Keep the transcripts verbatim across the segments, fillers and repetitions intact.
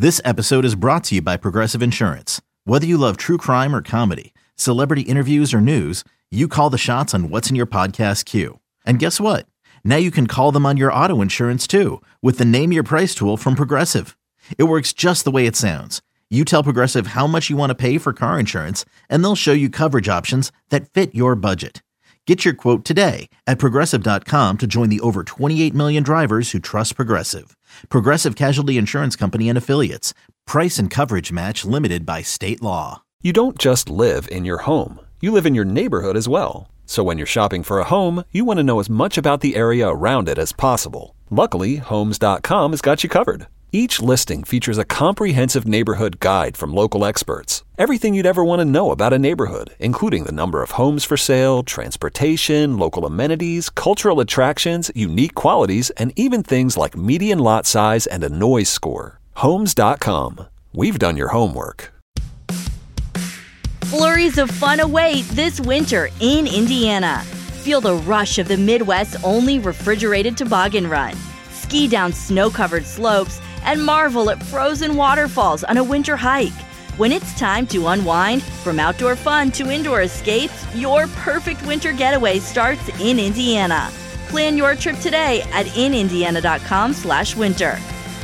This episode is brought to you by Progressive Insurance. Whether you love true crime or comedy, celebrity interviews or news, you call the shots on what's in your podcast queue. And guess what? Now you can call them on your auto insurance too with the Name Your Price tool from Progressive. It works just the way it sounds. You tell Progressive how much you want to pay for car insurance, and they'll show you coverage options that fit your budget. Get your quote today at Progressive dot com to join the over twenty-eight million drivers who trust Progressive. Progressive Casualty Insurance Company and Affiliates. Price and coverage match limited by state law. You don't just live in your home. You live in your neighborhood as well. So when you're shopping for a home, you want to know as much about the area around it as possible. Luckily, Homes dot com has got you covered. Each listing features a comprehensive neighborhood guide from local experts. Everything you'd ever want to know about a neighborhood, including the number of homes for sale, transportation, local amenities, cultural attractions, unique qualities, and even things like median lot size and a noise score. Homes dot com. We've done your homework. Flurries of fun await this winter in Indiana. Feel the rush of the Midwest's only refrigerated toboggan run. Ski down snow-covered slopes and marvel at frozen waterfalls on a winter hike. When it's time to unwind, from outdoor fun to indoor escapes, your perfect winter getaway starts in Indiana. Plan your trip today at in indiana dot com slash winter.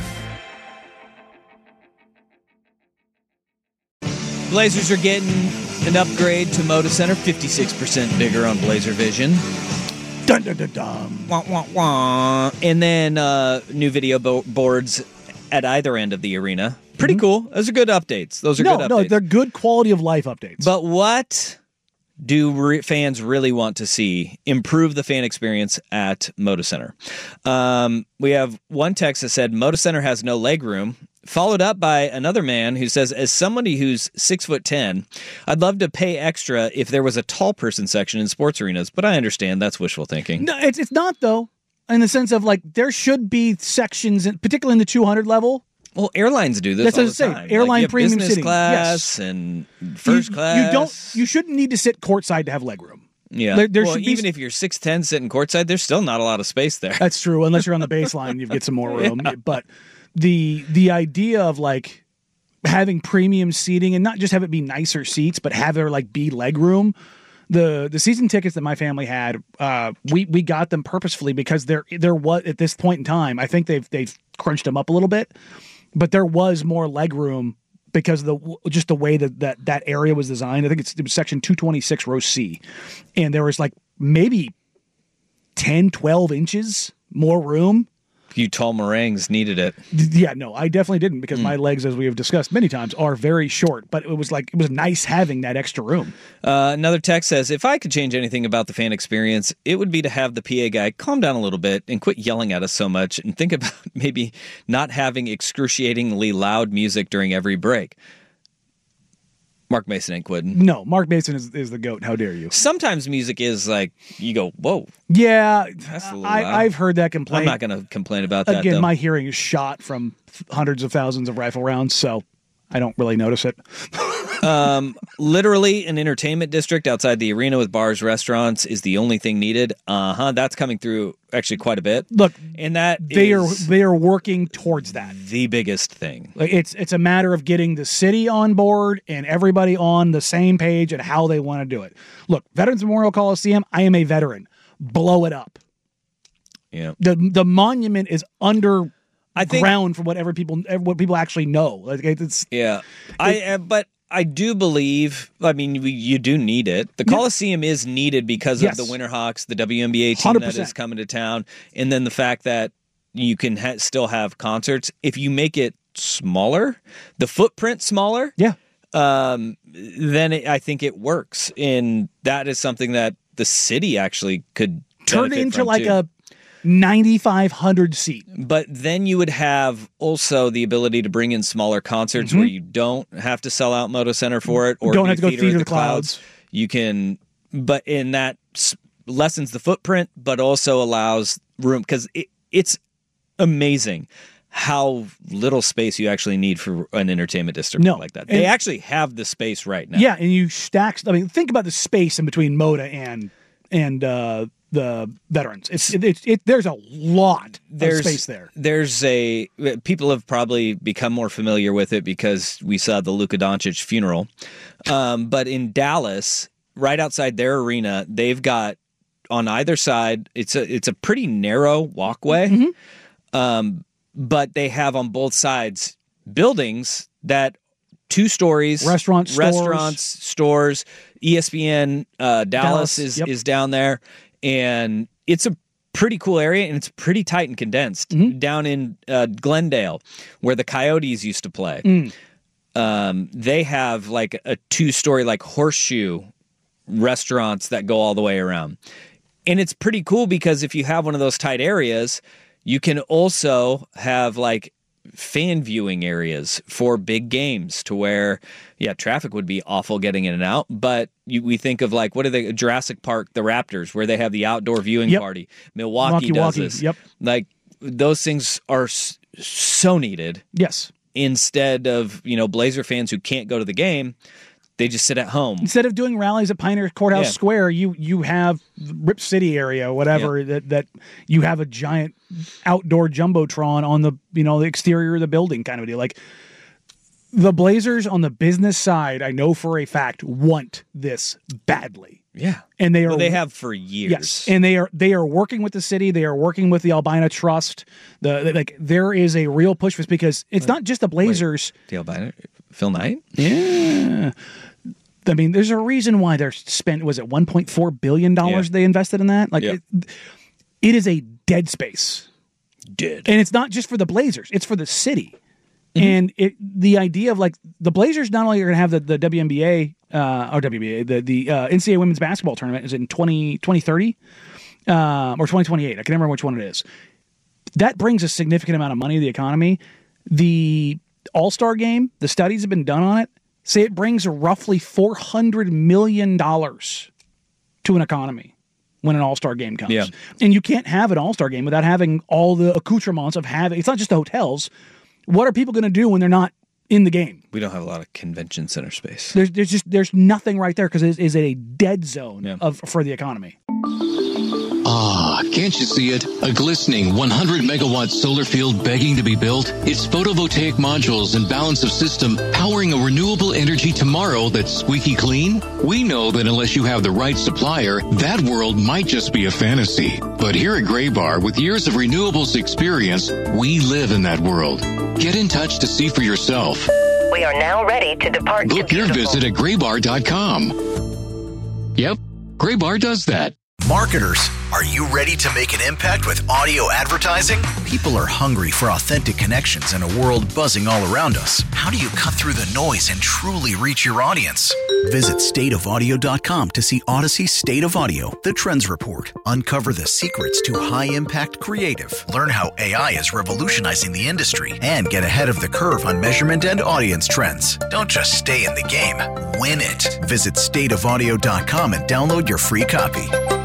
Blazers are getting an upgrade to Moda Center, fifty-six percent bigger on Blazer Vision. Dun, dun, dun, dun. Wah, wah, wah. And then uh, new video bo- boards at either end of the arena. Pretty mm-hmm. cool. Those are good updates. Those are no, good updates. No, they're good quality of life updates. But what do re- fans really want to see improve the fan experience at Moda Center? Um, we have one text that said, Moda Center has no leg room. Followed up by another man who says, as somebody who's six foot ten, I'd love to pay extra if there was a tall person section in sports arenas, but I understand that's wishful thinking. No, it's it's not though, in the sense of like there should be sections, in, particularly in the two hundred level. Well, airlines do this That's all what the I'm time. saying. Airline like premium business seating, class yes. and first you, class. You don't. You shouldn't need to sit courtside to have legroom. Yeah. There, there well, should even be, if you're six ten sitting courtside, there's still not a lot of space there. That's true, unless you're on the baseline, you get some more room. Yeah. But the the idea of like having premium seating and not just have it be nicer seats, but have there like be leg room. The the season tickets that my family had, uh, we we got them purposefully because there there was at this point in time, I think they've they've crunched them up a little bit, but there was more leg room because of the just the way that that, that area was designed. I think it's it was section two twenty-six row C, and there was like maybe ten, twelve inches more room. You tall meringues needed it. Yeah, no, I definitely didn't because mm. my legs, as we have discussed many times, are very short. But it was like it was nice having that extra room. Uh, another text says, if I could change anything about the fan experience, it would be to have the P A guy calm down a little bit and quit yelling at us so much and think about maybe not having excruciatingly loud music during every break. Mark Mason ain't quitting. No, Mark Mason is, is the GOAT. How dare you? Sometimes music is like, you go, whoa. Yeah, that's a little I, loud. I've heard that complaint. I'm not going to complain about that, Again, though. my hearing is shot from hundreds of thousands of rifle rounds, so I don't really notice it. um, literally, an entertainment district outside the arena with bars, restaurants is the only thing needed. Uh huh. That's coming through actually quite a bit. Look, and that they are is they are working towards that. The biggest thing. Like it's it's a matter of getting the city on board and everybody on the same page and how they want to do it. Look, Veterans Memorial Coliseum. I am a veteran. Blow it up. Yeah. The the monument is under. I think, ground for whatever people what people actually know. Like it's yeah. I uh, but I do believe. I mean, we, you do need it. The Coliseum yeah. is needed because yes. of the Winterhawks, the W N B A team one hundred percent. that is coming to town, and then the fact that you can ha- still have concerts if you make it smaller, the footprint smaller. Yeah. Um. Then it, I think it works, and that is something that the city actually could turn into like too. a ninety-five hundred seat. But then you would have also the ability to bring in smaller concerts mm-hmm. where you don't have to sell out Moda Center for it, or don't have to go Theater Theater of the Clouds. Clouds. You can, but in that lessens the footprint, but also allows room because it, it's amazing how little space you actually need for an entertainment district no. like that. And they actually have the space right now. Yeah, and you stack. I mean, think about the space in between Moda and and uh, the veterans. It's it, it, it there's a lot there's, of space there. There's a people have probably become more familiar with it because we saw the Luka Doncic funeral. Um, but in Dallas, right outside their arena, they've got on either side. It's a it's a pretty narrow walkway, mm-hmm. um, but they have on both sides buildings that two stories, restaurants, restaurants, stores. stores E S P N uh, Dallas, Dallas is yep. is down there. And it's a pretty cool area, and it's pretty tight and condensed. Mm-hmm. Down in uh, Glendale, where the Coyotes used to play, mm. um, they have like a two-story like horseshoe restaurants that go all the way around. And it's pretty cool because if you have one of those tight areas, you can also have like fan viewing areas for big games to where, yeah, traffic would be awful getting in and out. But you, we think of like, what are they, Jurassic Park, the Raptors, where they have the outdoor viewing yep. party. Milwaukee Milwaukee, does Milwaukee, this. Yep. Like those things are s- so needed. Yes. Instead of, you know, Blazer fans who can't go to the game, they just sit at home. Instead of doing rallies at Pioneer Courthouse Yeah. Square, you you have Rip City area, whatever, Yeah. that, that you have a giant outdoor jumbotron on the, you know, the exterior of the building kind of a deal. Like the Blazers on the business side, I know for a fact, want this badly. Yeah. And they are Well, they have for years. Yes, and they are they are working with the city. They are working with the Albina Trust. The like there is a real push for this because it's not just the Blazers. Wait, the Albina, Phil Knight? Yeah. I mean, there's a reason why they're spent, was it one point four billion dollars Yeah. they invested in that? Like, Yeah. it, it is a dead space. Dead. And it's not just for the Blazers, it's for the city. Mm-hmm. And it, the idea of like, the Blazers not only are going to have the, the W N B A, uh, or W N B A, the, the uh, N C double A women's basketball tournament is in twenty, twenty thirty uh, or twenty twenty-eight. I can never remember which one it is. That brings a significant amount of money to the economy. The All-Star game, the studies have been done on it, say it brings roughly four hundred million dollars to an economy when an All-Star game comes. Yeah. And you can't have an All-Star game without having all the accoutrements of having, it's not just the hotels. What are people going to do when they're not in the game? We don't have a lot of convention center space. There's there's just there's nothing right there because it is a dead zone Yeah. of for the economy. Ah, can't you see it? A glistening one hundred megawatt solar field begging to be built? Its photovoltaic modules and balance of system powering a renewable energy tomorrow that's squeaky clean? We know that unless you have the right supplier, that world might just be a fantasy. But here at Graybar, with years of renewables experience, we live in that world. Get in touch to see for yourself. We are now ready to depart. Book to your beautiful. visit at graybar dot com. Yep, Graybar does that. Marketers, are you ready to make an impact with audio advertising? People are hungry for authentic connections in a world buzzing all around us. How do you cut through the noise and truly reach your audience? Visit state of audio dot com to see Odyssey State of Audio, the Trends Report. Uncover the secrets to high-impact creative. Learn how A I is revolutionizing the industry and get ahead of the curve on measurement and audience trends. Don't just stay in the game, win it. Visit state of audio dot com and download your free copy.